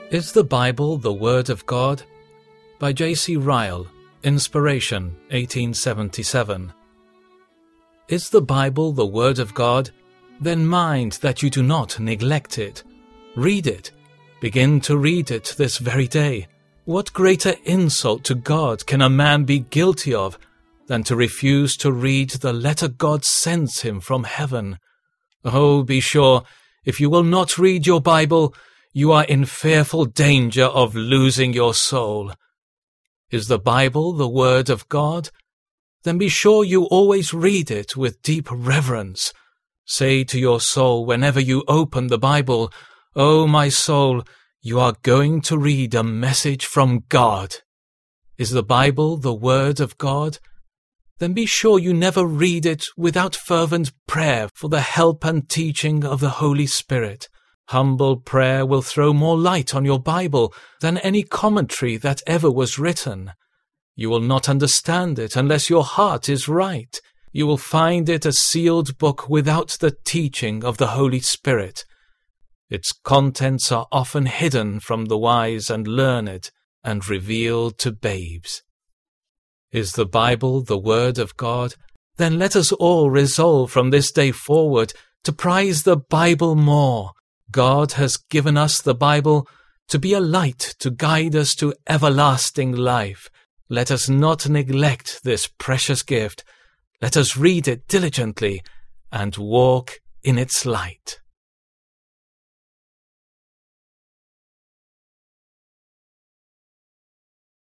Is the Bible the Word of God? By J.C. Ryle, Inspiration, 1877. Is the Bible the Word of God? Then mind that you do not neglect it. Read it. Begin to read it this very day. What greater insult to God can a man be guilty of than to refuse to read the letter God sends him from heaven? Oh, be sure, if you will not read your Bible, you are in fearful danger of losing your soul. Is the Bible the Word of God? Then be sure you always read it with deep reverence. Say to your soul whenever you open the Bible, "Oh, my soul, you are going to read a message from God." Is the Bible the Word of God? Then be sure you never read it without fervent prayer for the help and teaching of the Holy Spirit. Humble prayer will throw more light on your Bible than any commentary that ever was written. You will not understand it unless your heart is right. You will find it a sealed book without the teaching of the Holy Spirit. Its contents are often hidden from the wise and learned and revealed to babes. Is the Bible the Word of God? Then let us all resolve from this day forward to prize the Bible more. God has given us the Bible to be a light to guide us to everlasting life. Let us not neglect this precious gift. Let us read it diligently and walk in its light.